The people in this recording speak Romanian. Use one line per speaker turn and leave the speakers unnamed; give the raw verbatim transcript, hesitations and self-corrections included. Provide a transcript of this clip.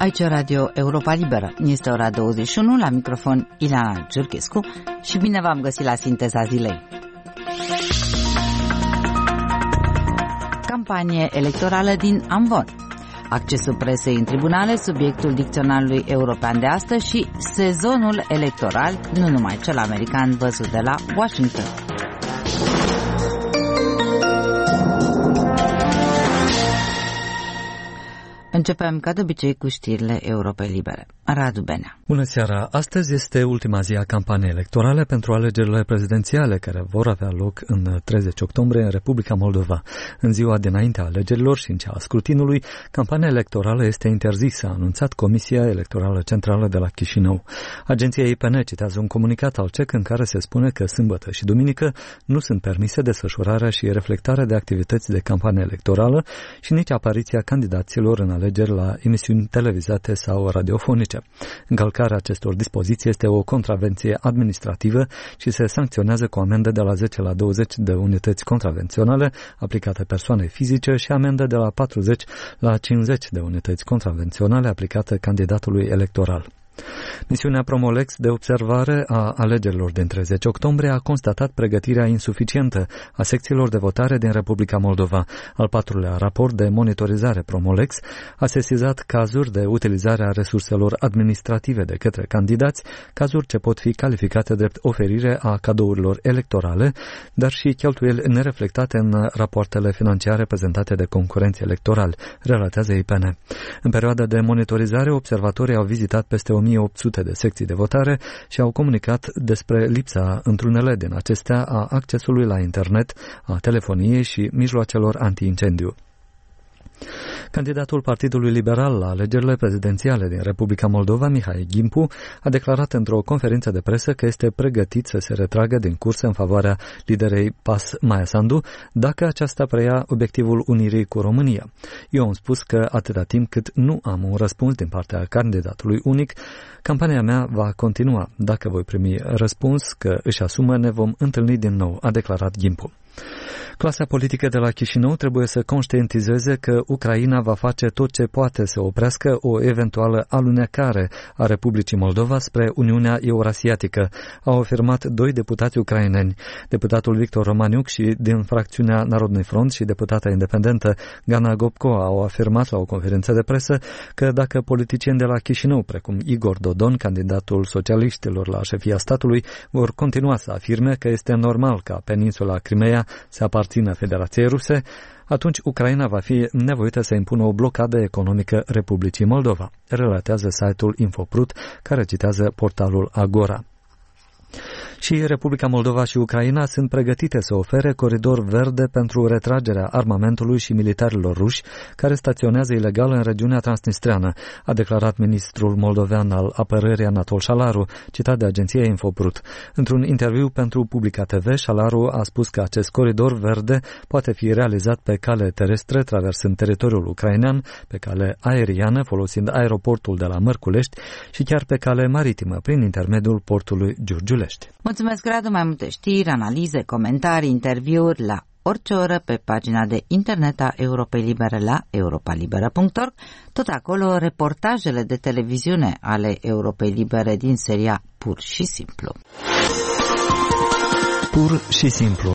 Aici Radio Europa Liberă. Este ora douăzeci și unu, la microfon Ileana Giurchescu și bine v-am găsit la Sinteza Zilei. Campanie electorală din Amvon. Accesul presei în tribunale, subiectul dicționarului european de astăzi și sezonul electoral, nu numai cel american văzut de la Washington. Începem, ca de obicei, cu știrile Europei Libere. Radu Benea.
Bună seara! Astăzi este ultima zi a campaniei electorale pentru alegerile prezidențiale care vor avea loc în treizeci octombrie în Republica Moldova. În ziua dinaintea alegerilor și în cea a scrutinului, campania electorală este interzisă, a anunțat Comisia Electorală Centrală de la Chișinău. Agenția I P N citează un comunicat al C E C în care se spune că sâmbătă și duminică nu sunt permise desfășurarea și reflectarea de activități de campanie electorală și nici apariția candidaților în alegeri la emisiuni televizate sau radiofonice. Încălcarea acestor dispoziții este o contravenție administrativă și se sancționează cu amendă de la zece la douăzeci de unități contravenționale aplicate persoanei fizice și amendă de la patruzeci la cincizeci de unități contravenționale aplicate candidatului electoral. Misiunea Promolex de observare a alegerilor din treizeci octombrie a constatat pregătirea insuficientă a secțiilor de votare din Republica Moldova. Al patrulea raport de monitorizare Promolex a sesizat cazuri de utilizare a resurselor administrative de către candidați, cazuri ce pot fi calificate drept oferire a cadourilor electorale, dar și cheltuieli nereflectate în rapoartele financiare prezentate de concurenți electorali, relatează I P N. În perioada de monitorizare, observatorii au vizitat peste o mie opt sute de secții de votare și au comunicat despre lipsa într-unele din acestea a accesului la internet, a telefoniei și mijloacelor anti-incendiu. Candidatul Partidului Liberal la alegerile prezidențiale din Republica Moldova, Mihai Gimpu, a declarat într-o conferință de presă că este pregătit să se retragă din cursă în favoarea liderei P A S Maia Sandu, dacă aceasta preia obiectivul unirii cu România. Eu am spus că atâta timp cât nu am un răspuns din partea candidatului unic, campania mea va continua. Dacă voi primi răspuns că își asumă, ne vom întâlni din nou, a declarat Gimpu. Clasa politică de la Chișinău trebuie să conștientizeze că Ucraina va face tot ce poate să oprească o eventuală alunecare a Republicii Moldova spre Uniunea Eurasiatică, au afirmat doi deputați ucraineni. Deputatul Victor Romaniuc și din fracțiunea Narodный Front și deputata independentă Gana Gopko au afirmat la o conferință de presă că dacă politicieni de la Chișinău, precum Igor Dodon, candidatul socialiștilor la șefia statului, vor continua să afirme că este normal ca peninsula Crimea să aparțină Federației Ruse, atunci Ucraina va fi nevoită să impună o blocadă economică Republicii Moldova, relatează site-ul Infoprut, care citează portalul Agora. Și Republica Moldova și Ucraina sunt pregătite să ofere coridor verde pentru retragerea armamentului și militarilor ruși care staționează ilegal în regiunea transnistreană, a declarat ministrul moldovean al apărării Anatol Șalaru, citat de agenția Infoprut. Într-un interviu pentru Publica T V, Șalaru a spus că acest coridor verde poate fi realizat pe cale terestră, traversând teritoriul ucrainean, pe cale aeriană, folosind aeroportul de la Mărculești și chiar pe cale maritimă, prin intermediul portului Giurgiulești.
Mulțumesc, Radu, mai multe știri, analize, comentarii, interviuri la orice oră pe pagina de internet a Europei Libere la europalibera punct org. Tot acolo reportajele de televiziune ale Europei Libere din seria Pur și Simplu.
Pur și Simplu.